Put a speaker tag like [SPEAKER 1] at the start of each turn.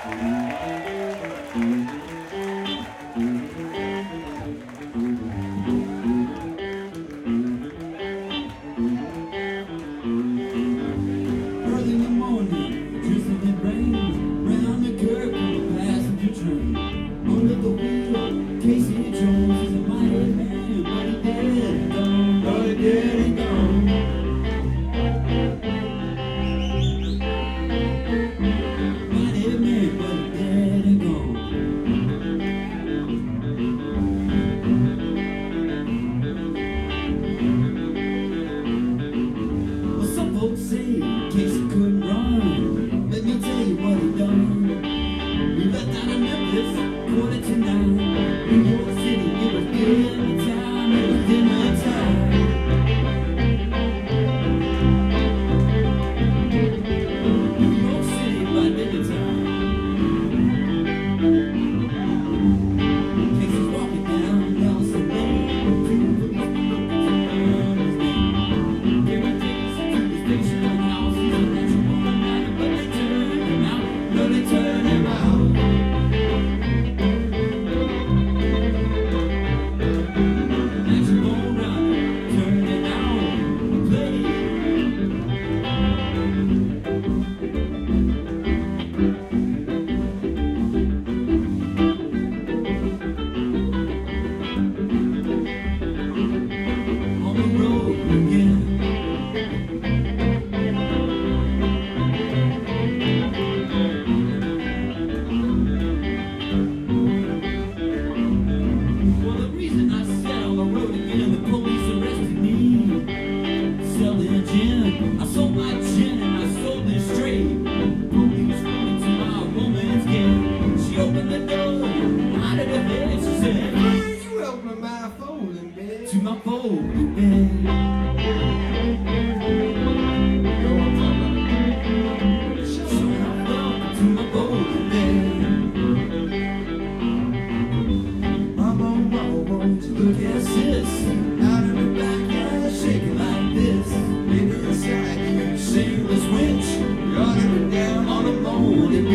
[SPEAKER 1] Early in the morning, drizzling rain, round the curve of a passenger train. Under the wheel, Casey Jones is a mighty man, but he dead and gone, but he dead and gone. Mighty man, but he dead and gone. Well, some folks say Casey couldn't run. Let me tell you what he done. We left out of Memphis, 8:45. New York City, it was dinner time, it was dinner time. New York City by dinner time. Casey's walking down Nelson Lane. Two policemen looking to learn his name. Gave Casey to the station house. He's a natural born man, but they turned him out. No, they turned him out. Natural born runner, turned him out. Play. On the road again. Well, the reason I said on the road again, the police arrested me. Selling gin, I sold my gin and I sold it straight. Police coming to my woman's gate. She opened the door, nodded her head, she said,
[SPEAKER 2] Hey, you open my folding bed.
[SPEAKER 1] to my folding bed.
[SPEAKER 2] You know what I'm talking about?
[SPEAKER 1] So I welcome to my folding bed.
[SPEAKER 2] Mama, won't you
[SPEAKER 1] Look at sis,
[SPEAKER 2] out in the backyard,
[SPEAKER 1] shaking like this.
[SPEAKER 2] maybe inside you.
[SPEAKER 1] Shameless witch,
[SPEAKER 2] You're gonna be down
[SPEAKER 1] on a moaning